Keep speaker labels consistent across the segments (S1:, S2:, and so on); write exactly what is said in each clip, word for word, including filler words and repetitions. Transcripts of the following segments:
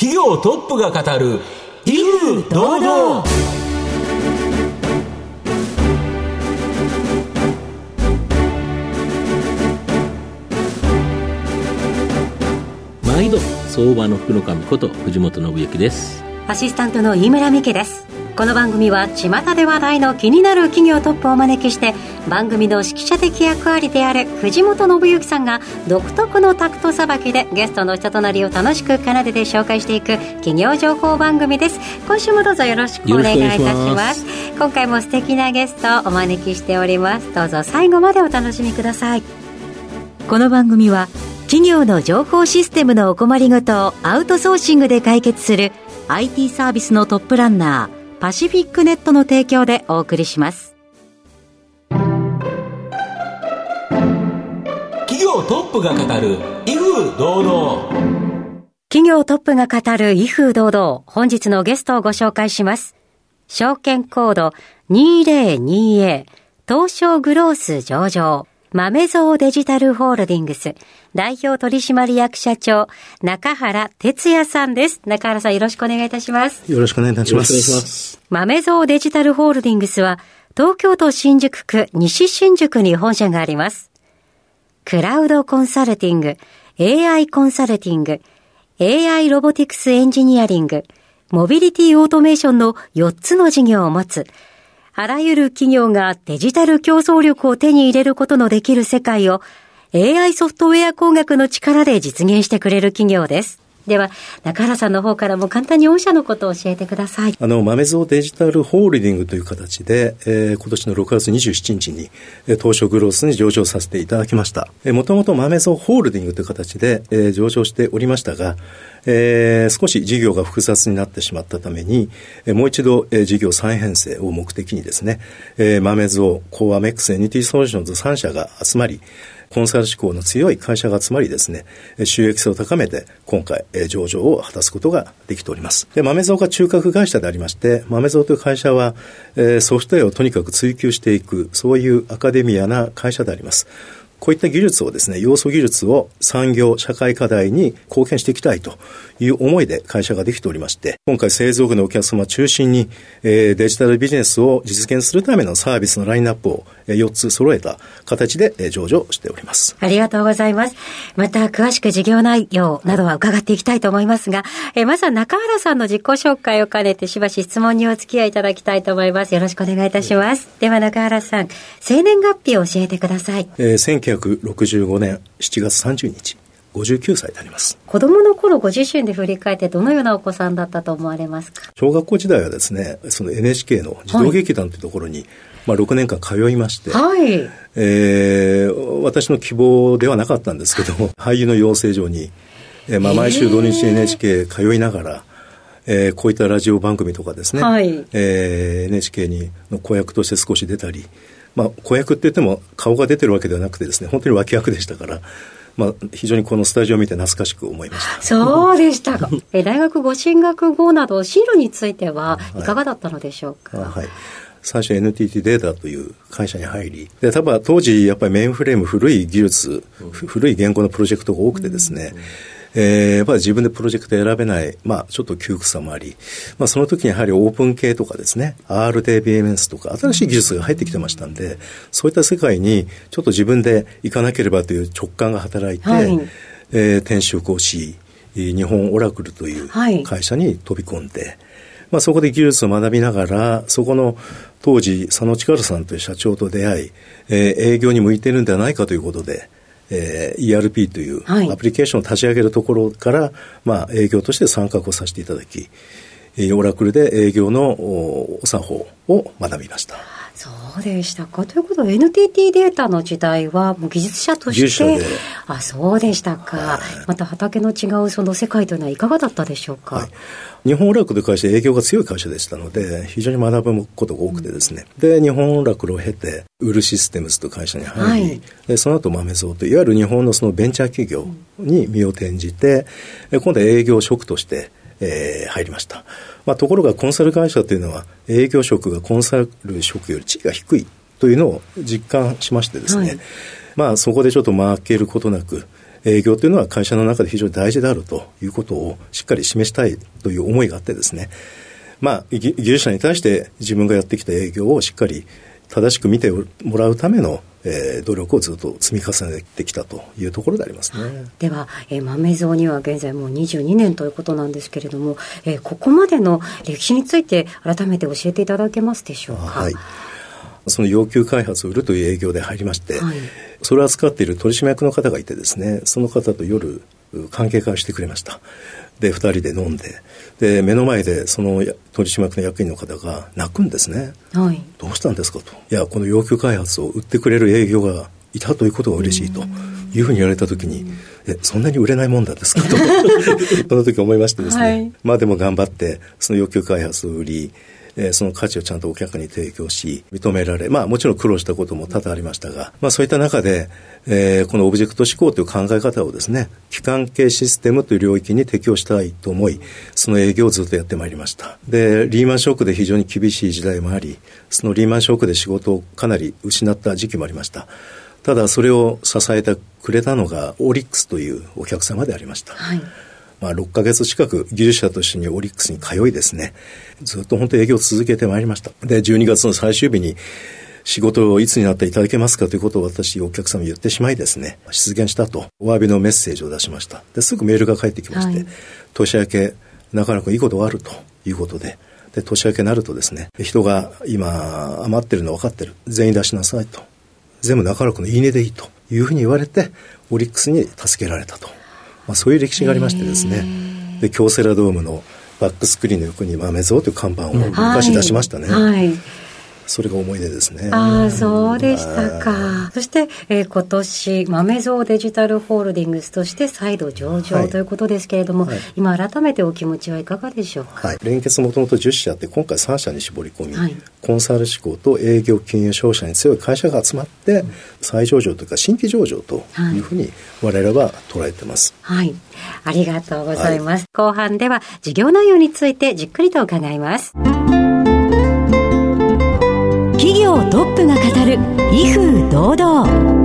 S1: 企業トップが語る威風堂々。
S2: 毎度相場の福の神こと藤本信之です。
S3: アシスタントの飯村美希です。この番組は巷で話題の気になる企業トップをお招きして、番組の指揮者的役割である藤本信之さんが独特のタクトさばきでゲストの人となりを楽しく奏でて紹介していく企業情報番組です。今週もどうぞよろしくお願いいたします。今回も素敵なゲストをお招きしております。どうぞ最後までお楽しみください。この番組は企業の情報システムのお困りごとをアウトソーシングで解決する アイティー サービスのトップランナーパシフィックネットの提供でお送りします。
S1: 企業トップが語る威風堂々。
S3: 企業トップが語る威風堂々。本日のゲストをご紹介します。証券コード にせんにじゅうエー 東証グロース上場豆蔵デジタルホールディングス代表取締役社長中原哲也さんです。中原さん、よろしくお願いいたします。
S4: よろしくお願いいたします。
S3: 豆蔵デジタルホールディングスは東京都新宿区西新宿に本社があります。クラウドコンサルティング、エーアイ コンサルティング、エーアイ ロボティクスエンジニアリング、モビリティオートメーションのよっつの事業を持つ、あらゆる企業がデジタル競争力を手に入れることのできる世界を エーアイ ソフトウェア工学の力で実現してくれる企業です。では中原さんの方からも簡単に御社のことを教えてください。
S4: あの豆蔵デジタルホールディングという形で、えー、今年のろくがつにじゅうしちにちに東証グロースに上場させていただきました。もともと豆蔵ホールディングという形で、えー、上場しておりましたが、えー、少し事業が複雑になってしまったために、えー、もう一度、えー、事業再編成を目的にですね、えー、豆蔵、コーアメックス、エヌティー ソリューションズさん社が集まり、コンサル志向の強い会社が集まりですね、収益性を高めて今回上場を果たすことができております。で、豆蔵が中核会社でありまして、豆蔵という会社はソフトウェアをとにかく追求していく、そういうアカデミアな会社であります。こういった技術をですね、要素技術を産業、社会課題に貢献していきたいという思いで会社ができておりまして、今回製造業のお客様を中心に、えー、デジタルビジネスを実現するためのサービスのラインナップをよっつ揃えた形で上場しております。
S3: ありがとうございます。また詳しく事業内容などは伺っていきたいと思いますが、えー、まずは中原さんの自己紹介を兼ねてしばし質問にお付き合いいただきたいと思います。よろしくお願いいたします。では中原さん、生年月日を教えてください。
S4: えー、せんきゅうひゃくろくじゅうごねんしちがつさんじゅうにち、ごじゅうきゅうさいであります。
S3: 子供の頃ご自身で振り返ってどのようなお子さんだったと思われますか？
S4: 小学校時代はですね、その エヌエイチケー の児童劇団というところに、はい、まあ、ろくねんかん通いまして、はい、えー、私の希望ではなかったんですけども、俳優の養成所に、えーまあ、毎週土日 エヌエイチケー 通いながら、えー、こういったラジオ番組とかですね、はい、えー、エヌエイチケー にの子役として少し出たり、まあ、子役って言っても顔が出てるわけではなくてですね、本当に脇役でしたから、まあ、非常にこのスタジオを見て懐かしく思いました。
S3: そうでしたか。え大学ご進学後など進路についてはいかがだったのでしょうか？
S4: はい、はい、最初 エヌティーティー データという会社に入り、で多分当時やっぱりメインフレーム古い技術、うん、古い言語のプロジェクトが多くてですね、うんうん、えー、やっぱり自分でプロジェクト選べない、まあちょっと窮屈さもあり、まあその時にやはりオープン系とかですね、アール で ビーエムエス とか新しい技術が入ってきてましたんで、そういった世界にちょっと自分で行かなければという直感が働いて、はい、えー、転職をし、日本オラクルという会社に飛び込んで、はい、まあそこで技術を学びながら、そこの当時佐野力さんという社長と出会い、えー、営業に向いているんではないかということで、えー、イーアールピー というアプリケーションを立ち上げるところから、はい、まあ、営業として参画をさせていただき、オラクルで営業のお作法を学びました。
S3: そうでしたか。ということは エヌティーティー データの時代はもう技術者として、あ、そうでしたか、はい、また畑の違うその世界というのはいかがだったでしょうか？はい、
S4: 日本オラクルという会社営業が強い会社でしたので、非常に学ぶことが多くてですね、うん、で日本オラクルを経てウルシステムズという会社に入り、はい、でその後豆蔵といういわゆる日本のそのベンチャー企業に身を転じて、うん、今度は営業職としてえー、入りました。まあ、ところがコンサル会社というのは営業職がコンサル職より地位が低いというのを実感しましてですね、はい、まあそこでちょっと負けることなく、 営業というのは会社の中で非常に大事であるということをしっかり示したいという思いがあってですね、まあ、技術者に対して自分がやってきた営業をしっかり正しく見てもらうための、えー、努力をずっと積み重ねてきたというところでありますね。
S3: では、えー、豆蔵には現在もうにじゅうにねんということなんですけれども、えー、ここまでの歴史について改めて教えていただけますでしょうか。
S4: はい、その要求開発を売るという営業で入りまして、はい、それを扱っている取締役の方がいてですね、その方と夜関係会をしてくれました。でふたりで飲んで、で目の前でその取締役の役員の方が泣くんですね、はい、どうしたんですかと。いや、この要求開発を売ってくれる営業がいたということが嬉しいというふうに言われたときに、えそんなに売れないもんなんですかとその時思いましてですね、はい、まあでも頑張ってその要求開発を売り、えー、その価値をちゃんとお客に提供し認められ、まあもちろん苦労したことも多々ありましたが、まあそういった中で、えー、このオブジェクト思考という考え方をですね、機関系システムという領域に適用したいと思い、その営業をずっとやってまいりました。でリーマンショックで非常に厳しい時代もあり、そのリーマンショックで仕事をかなり失った時期もありました。ただそれを支えてくれたのがオリックスというお客様でありました、はい。まあ、ろっかげつ近く技術者としてにオリックスに通いですね、ずっと本当営業を続けてまいりました。でじゅうにがつの最終日に仕事をいつになっていただけますかということを私お客様に言ってしまいですね、失言したとお詫びのメッセージを出しました。ですぐメールが返ってきまして、はい、年明けなかなかいいことがあるということで、で年明けになるとですね、人が今余ってるの分かってる、全員出しなさいと、全部中野区のいいねでいいというふうに言われてオリックスに助けられたと、まあ、そういう歴史がありましてですね、で京セラドームのバックスクリーンの横に豆蔵という看板を昔出しましたね、はいはい、それが思い出ですね。
S3: ああ、そうでしたか。そして、えー、今年豆蔵デジタルホールディングスとして再度上場、はい、ということですけれども、はい、今改めてお気持ちはいかがでしょうか。
S4: はい、連結もともとじゅっしゃあって今回さんしゃに絞り込み、はい、コンサル志向と営業金融商社に強い会社が集まって、うん、再上場というか新規上場というふうに我々は捉えてます。
S3: はい、ありがとうございます、はい、後半では事業内容についてじっくりと伺います。企業トップが語る威風堂々。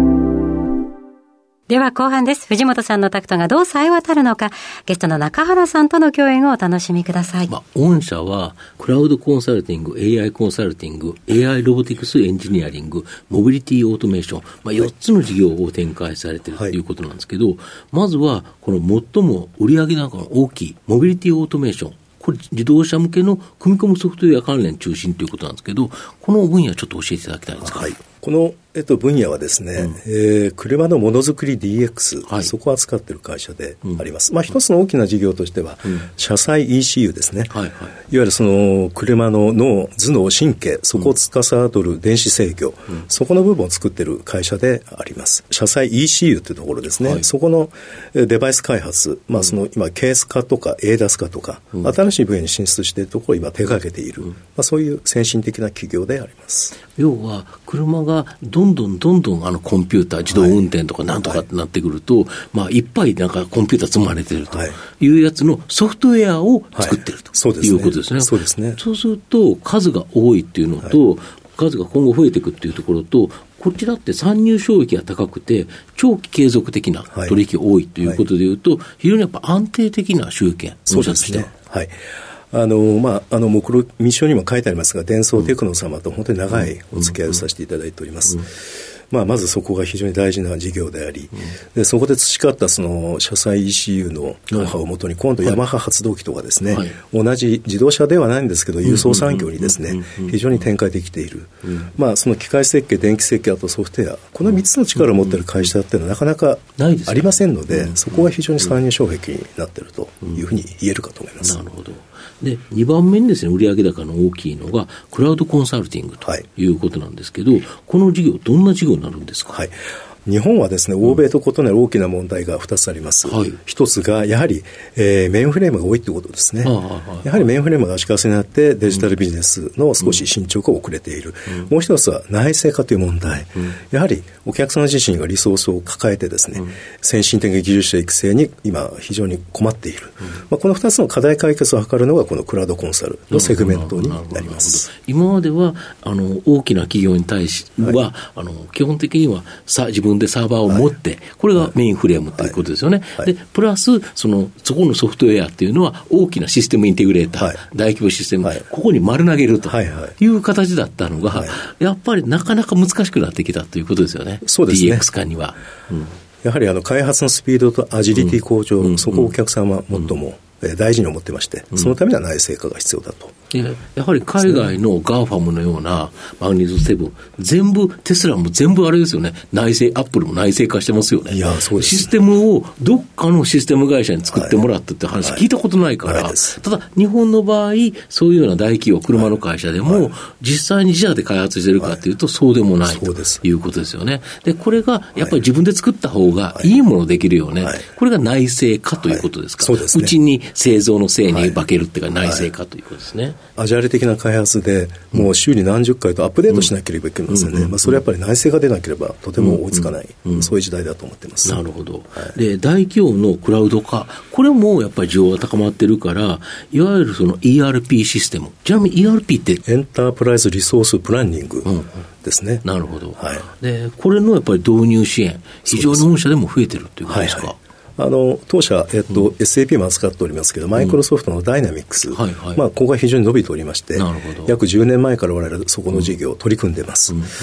S3: では後半です。藤本さんのタクトがどう冴え渡るのか、ゲストの中原さんとの共演をお楽しみください。
S2: まあ、御社はクラウドコンサルティング、エーアイ コンサルティング、エーアイ ロボティクスエンジニアリング、モビリティオートメーション、まあ、よっつの事業を展開されているということなんですけど、はい、まずはこの最も売上高の大きいモビリティオートメーション、これ自動車向けの組み込むソフトウェア関連中心ということなんですけど、この分野ちょっと教えていただきたいんですか。
S4: はい、この、えっと、分野はですね、うんえー、車のものづくり ディーエックス、はい、そこを扱っている会社であります、うんまあ、一つの大きな事業としては、うん、車載 イーシーユー ですね、はいはい、いわゆるその車の脳、頭脳、神経、そこを司る電子制御、うん、そこの部分を作っている会社であります。車載 イーシーユー というところですね、はい、そこのデバイス開発、まあ、その今ケース化とか エーダス 化とか、うん、新しい分野に進出しているところを今手掛けている、うんまあ、そういう先進的な企業であります。
S2: 要は車がどんどんどんどんあのコンピューター自動運転とかなんとかってなってくると、はいまあ、いっぱいなんかコンピューター積まれてるというやつのソフトウェアを作ってると、はい、いうことですね。
S4: そうですね。
S2: そうすると数が多いっていうのと、はい、数が今後増えていくっていうところと、こちらって参入障壁が高くて長期継続的な取引が多いということでいうと、はいはい、非常にやっぱ安定的な集権、
S4: そうですね。はい。あのまあ、あの目録ミッションにも書いてありますが、デンソーテクノ様と本当に長いお付き合いをさせていただいております、うんうんうんまあ、まずそこが非常に大事な事業であり、うん、でそこで培ったその車載 イーシーユー のノウハウをもとに、今度ヤマハ発動機とかですね、はい、同じ自動車ではないんですけど輸送産業にですね非常に展開できている、うんまあ、その機械設計、電気設計、あとソフトウェア、このみっつの力を持っている会社っていうのはなかなかありませんので、そこが非常に参入障壁になっているというふうに言えるかと思います。
S2: なるほど。でにばんめにですね、売上高の大きいのがクラウドコンサルティングということなんですけど、はい、この事業どんな事業になるんですか。
S4: はい、日本はですね、欧米と異なる大きな問題がふたつあります、はい、一つがやはり、えー、メインフレームが多いということですね、はい、やはりメインフレームが足かせになってデジタルビジネスの少し進捗が遅れている、うん、もう一つは内製化という問題、うん、やはりお客様自身がリソースを抱えてですね、うん、先進的技術者育成に今非常に困っている、うんまあ、このふたつの課題解決を図るのがこのクラウドコンサルのセグメントになります。
S2: 今まではあの大きな企業に対しては、はい、あの基本的にはさ自分ンでサーバーを持って、はい、これがメインフレームということですよね、はいはい、でプラスそのそこのソフトウェアっていうのは大きなシステムインテグレーター、はい、大規模システム、はい、ここに丸投げるという形だったのが、はいはい、やっぱりなかなか難しくなってきたということですよね。
S4: そうですね。
S2: ディーエックス 化には、うん、
S4: やはりあの開発のスピードとアジリティ向上、うん、そこをお客様は最も大事に思ってまして、うん、そのためには内製化が必要だと。
S2: やはり海外の ガーファム のようなマグニズセブン、全部テスラも全部あれですよね、内製、アップルも内製化してますよね。
S4: いや、そうですね。
S2: システムをどっかのシステム会社に作ってもらったって話聞いたことないから、はいはい、ただ日本の場合そういうような大企業、車の会社でも、はいはい、実際に自社で開発してるかというと、はい、そうでもないということですよね。でこれがやっぱり自分で作った方がいいものできるよね、はいはい、これが内製化ということですか、はい、そうですね。うちに製造のせいに化けるっていうか、内製化ということですね、はいはい。
S4: アジャイル的な開発でもう週に何十回とアップデートしなければいけませんね、うん、まあ、それはやっぱり内製が出なければとても追いつかない、うんうん、そういう時代だと思っています。
S2: なるほど、はい、で大企業のクラウド化、これもやっぱり需要が高まってるから、いわゆるその イーアールピー システム、ちなみに イーアールピー って
S4: エンタープライズリソースプランニングですね、
S2: うんうん、なるほど、はい、でこれのやっぱり導入支援、非常に御社でも増えてるということですか。
S4: はいはい、あの当社、えっとうん、エスエーピー も扱っておりますけど、マイクロソフトのダイナミックス、うん、はいはい、まあ、ここが非常に伸びておりまして、約じゅうねんまえから我々そこの事業を取り組んでいます、うんうんうん、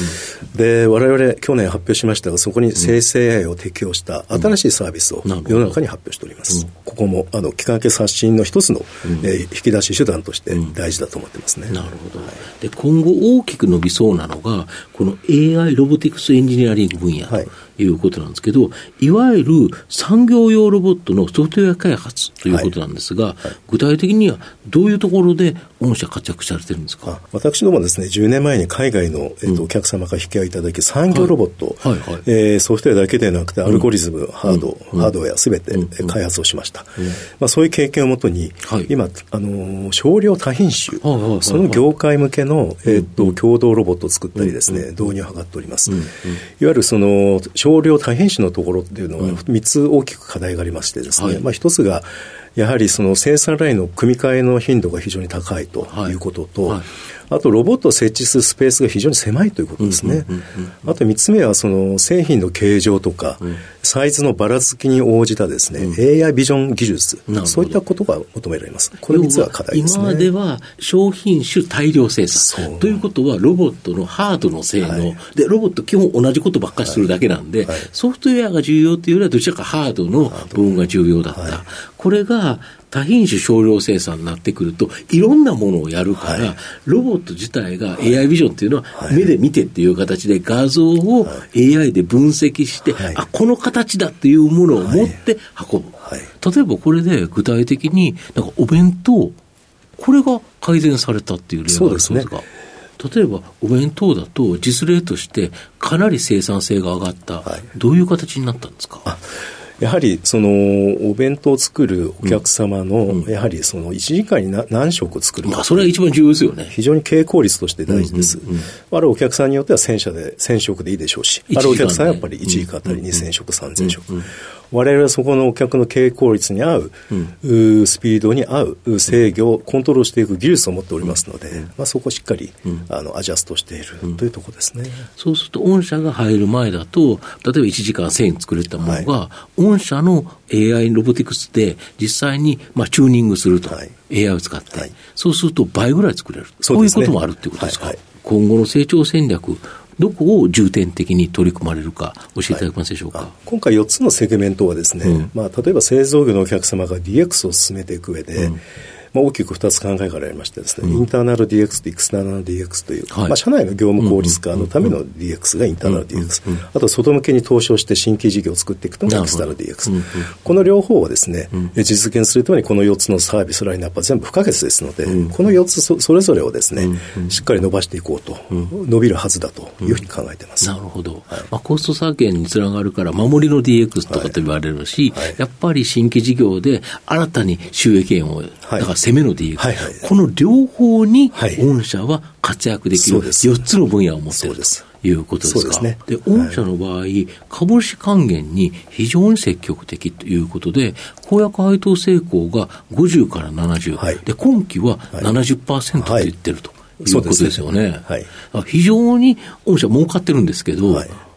S4: で我々去年発表しましたが、そこに生成 エーアイ を適用した新しいサービスを世の中に発表しております、うん、ここもあの機関系刷新の一つの、うん、えー、引き出し手段として大事だと思ってますね、うん、
S2: なるほど、はい、で今後大きく伸びそうなのがこの エーアイ ロボティクスエンジニアリング分野ということなんですけど、はい、いわゆる産業用ロボットのソフトウェア開発ということなんですが、はいはい、具体的にはどういうところで御社活躍されてるんですか。
S4: 私どもですね、じゅうねんまえに海外の、えーとうん、お客様から引き合いいただき、産業ロボット、はいはいはい、えー、ソフトウェアだけでなくてアルゴリズム、うん、ハード、うん、ハードウェアすべて、うん、開発をしました、うんまあ、そういう経験をもとに、はい、今、あのー、少量多品種、はいはいはいはい、その業界向けの、えーと、共同ロボットを作ったりですね、うん、導入を図っております、うんうん、いわゆるその少量多品種のところっていうのはみっつ大きく課題がありましてですね、はい、まあ、一つがやはりその生産ラインの組み替えの頻度が非常に高いということと、はいはい、あとロボットを設置するスペースが非常に狭いということですね、うんうんうんうん、あとみっつめはその製品の形状とか、うん、サイズのばらつきに応じたですね、うん、エーアイ ビジョン技術、そういったことが求められます。これみっつは課題ですね。
S2: 今までは商品種大量生産ということはロボットのハードの性能、はい、でロボット基本同じことばっかりするだけなんで、はいはい、ソフトウェアが重要というよりはどちらかハードの部分が重要だった、はい、これが多品種少量生産になってくるといろんなものをやるから、はい、ロボット自体が エーアイ ビジョンっていうのは目で見てっていう形で画像を エーアイ で分析して、はい、あこの形だっていうものを持って運ぶ、はいはい、例えばこれで具体的になんかお弁当これが改善されたっていう例があるんですか。そうですね。例えばお弁当だと実例としてかなり生産性が上がった、はい、どういう形になったんですか。
S4: あやはりそのお弁当を作るお客様の、うん、やはりそのいちじかんに何食作るか、
S2: まあ、それが一番重要ですよね。
S4: 非常に経効率として大事です、うんうんうん、あるお客さんによってはせん社でせん食でいいでしょうし、あるお客さんはやっぱりいちじかんあたりにせん食、さんぜん食、うんうんうん、我々はそこのお客の経効率に合う、うん、スピードに合う制御コントロールしていく技術を持っておりますので、うんまあ、そこをしっかり、うん、あのアジャストしている、うん、というところですね。
S2: そうすると御社が入る前だと例えばいちじかんせん作れたものが、はい、御社の エーアイ ロボティクスで実際にまあチューニングすると、はい、エーアイ を使って、はい、そうすると倍ぐらい作れる、そうですね、こういうこともあるということですか、はいはい、今後の成長戦略どこを重点的に取り組まれるか教えていただけますでしょうか。はい、今
S4: 回よっつのセグメントはですね、うんまあ、例えば製造業のお客様が ディーエックス を進めていく上で、うんまあ、大きくふたつ考えからありましてですね、うん、インターナル ディーエックス とエクスターナル ディーエックス という、はいまあ、社内の業務効率化のための ディーエックス がインターナル ディーエックス、うんうん、あと外向けに投資をして新規事業を作っていくというのがエクスターナル ディーエックス、うんうん、この両方をですね、うん、実現するためにこのよっつのサービスラインナップは全部不可欠ですので、うん、このよっつ そ, それぞれをですね、うん、しっかり伸ばしていこうと、うん、伸びるはずだというふうに考えています、
S2: うん、なるほど、はいまあ、コスト削減につながるから守りの ディーエックス とかと言われるし、はいはい、やっぱり新規事業で新たに収益源を、はい、だから攻めの ディーエックス、はいはいこの両方に御社は活躍できるよっつの分野を持っているということですか。そうですね。で、御社の場合、はい、株主還元に非常に積極的ということで、公約配当成功がごじゅうからななじゅう、はい、で今期は ななじゅっパーセント と言ってるということですよね。はい、非常に御社儲かってるんですけど、はい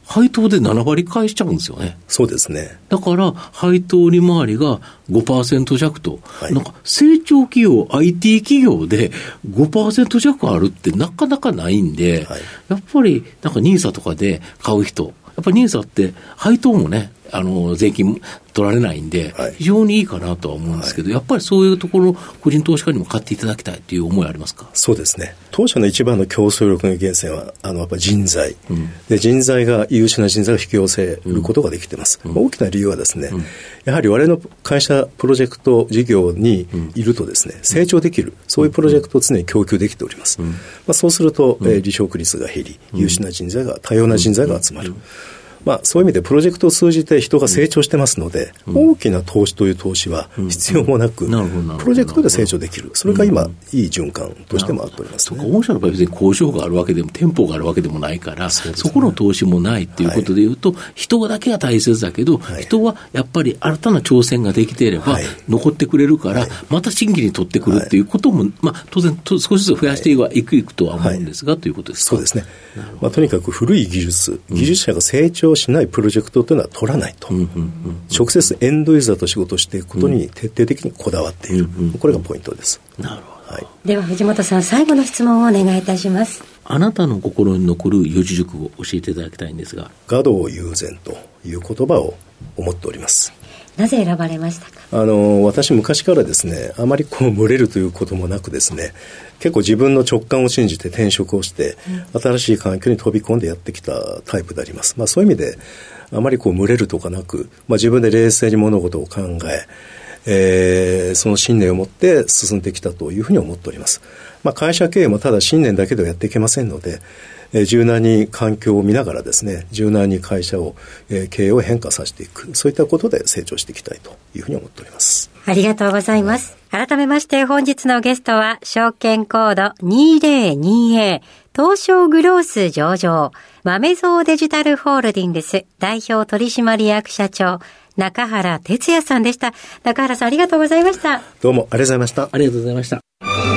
S2: 配当でなな割返しちゃうんですよね。
S4: そうですね。
S2: だから配当利回りが ごパーセント 弱と、
S4: はい、
S2: なんか成長企業 アイティー 企業で ごパーセント 弱あるってなかなかないんで、はい、やっぱりなんかニーサとかで買う人、やっぱりニーサって配当もね、あの税金取られないんで、はい、非常にいいかなとは思うんですけど、はい、やっぱりそういうところ個人投資家にも買っていただきたいという思いありますか？
S4: そうですね。当社の一番の競争力の源泉はあのやっぱ人材、うん、で人材が優秀な人材を引き寄せることができています、うん、大きな理由はですね、うん、やはり我々の会社プロジェクト事業にいるとですね、成長できるそういうプロジェクトを常に供給できております、うんまあ、そうすると、うんえー、離職率が減り優秀な人材が多様な人材が集まる、うんうんまあ、そういう意味でプロジェクトを通じて人が成長してますので、うん、大きな投資という投資は必要もなく、うん、プロジェクトで成長できる。それが今、うん、いい循環としてもあっておりますね。
S2: 御社の場合別に工場があるわけでも店舗があるわけでもないから そ,、ね、そこの投資もないっていうことでいうと、はい、人だけが大切だけど、はい、人はやっぱり新たな挑戦ができていれば残ってくれるから、はい、また新規に取ってくるっていうことも、はいまあ、当然少しずつ増やしていく、いくとは思うんですが、はい、ということですか？
S4: そうですね。まあ、とにかく古い技術技術者が成長しないプロジェクトというのは取らないと、うんうんうんうん、直接エンドユーザーと仕事していくことに徹底的にこだわっている、うんうんうん、これがポイントです。
S2: なるほど、はい、
S3: では藤本さん最後の質問をお願いいたします。
S2: あなたの心に残る四字熟語を教えていただきたいんですが、
S4: 雅道友禅という言葉を思っております。
S3: なぜ選ばれましたか？
S4: あの私昔からですねあまりこう群れるということもなくですね結構自分の直感を信じて転職をして、うん、新しい環境に飛び込んでやってきたタイプであります、まあ、そういう意味であまりこう群れるとかなく、まあ、自分で冷静に物事を考ええー、その信念を持って進んできたというふうに思っております、まあ、会社経営もただ信念だけではやっていけませんので、えー、柔軟に環境を見ながらですね柔軟に会社を、えー、経営を変化させていくそういったことで成長していきたいというふうに思っております。
S3: ありがとうございます。改めまして本日のゲストは証券コード にせんにじゅうエー 東証グロース上場豆蔵デジタルホールディングス代表取締役社長中原哲也さんでした。中原さんありがとうございました。
S4: どうもありがとうございました。
S2: ありがとうございました。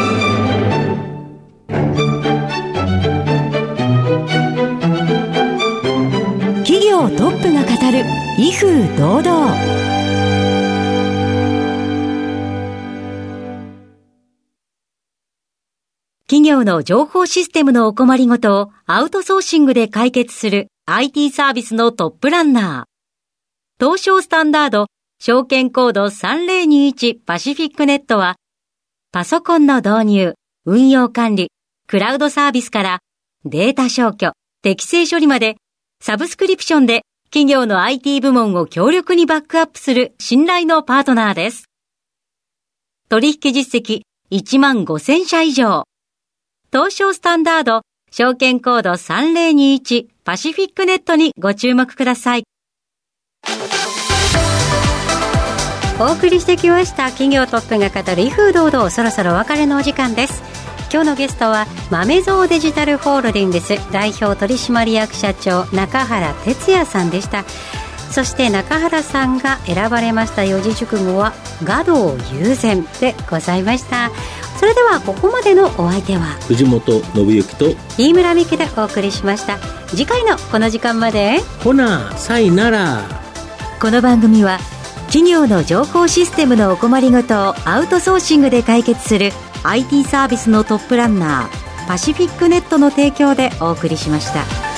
S5: 企業トップが語る威風堂々。企業の情報システムのお困りごとをアウトソーシングで解決する アイティー サービスのトップランナー。東証スタンダード証券コードさんぜろにいちパシフィックネットはパソコンの導入、運用管理、クラウドサービスからデータ消去、適正処理までサブスクリプションで企業の アイティー 部門を強力にバックアップする信頼のパートナーです。取引実績いちまんごせんしゃ以上。東証スタンダード証券コードさんぜろにいちパシフィックネットにご注目ください。
S3: お送りしてきました企業トップが語る威風堂々、そろそろお別れのお時間です。今日のゲストは豆蔵デジタルホールディングス代表取締役社長中原哲也さんでした。そして中原さんが選ばれました四字熟語は雅道友禅でございました。それではここまでのお相手は
S2: 藤本信之と
S3: 飯村美希でお送りしました。次回のこの時間まで
S2: ほなさいなら。
S5: この番組は企業の情報システムのお困りごとをアウトソーシングで解決する アイティー サービスのトップランナーパシフィックネットの提供でお送りしました。